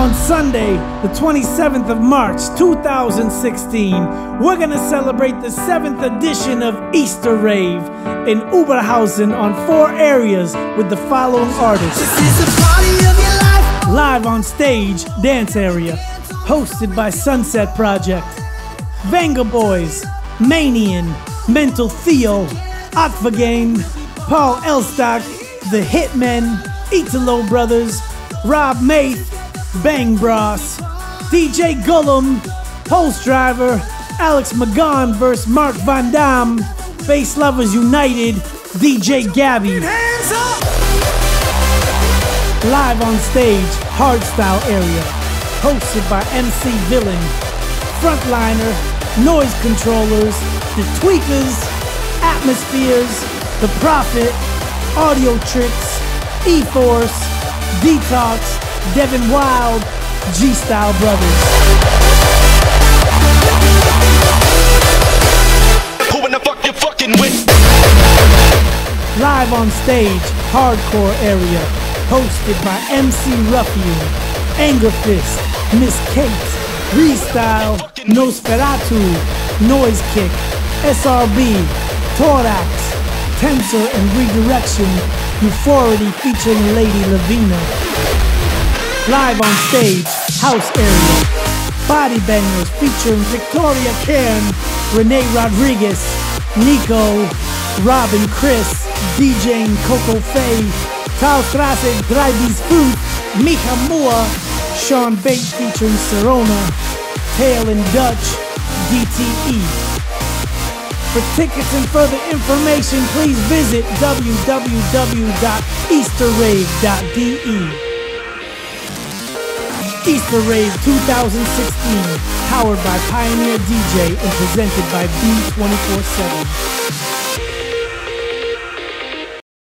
On Sunday, the 27th of March, 2016, we're gonna celebrate the 7th edition of Easter Rave in Oberhausen on 4 areas with the following artists. This is the party of your life. Live on stage, dance area, hosted by Sunset Project. Venga Boys, Manian, Mental Theo, Otvagain, Paul Elstock, The Hitmen, Italo Brothers, Rob Maith, Bang Bros, DJ Gullum, Pulse Driver, Alex McGon vs. Mark Van Dam, Bass Lovers United, DJ Gabby. Hands up. Live on stage, Hardstyle area, hosted by MC Villain, Frontliner, Noise Controllers, The Tweakers, Atmospheres, The Prophet, Audio Tricks, E-Force, Detox, Devin Wild, G-Style Brothers. Who in the fuck you fucking with? Live on stage, Hardcore area, hosted by MC Ruffian, Anger Fist, Miss Kate, Restyle, Nosferatu, Noise Kick, SRB, Thorax, Tensor and Redirection, Euphority featuring Lady Lavina. Live on stage, House area, Body Bangers featuring Victoria Cairn, Renee Rodriguez, Nico, Robin Chris, DJing Coco Faye, Taustrasse Dreibis Food, Micha Moore, Sean Bates featuring Serona, Tail and Dutch, DTE. For tickets and further information, please visit www.easterrave.de. Easter Rave 2016, powered by Pioneer DJ and presented by B247.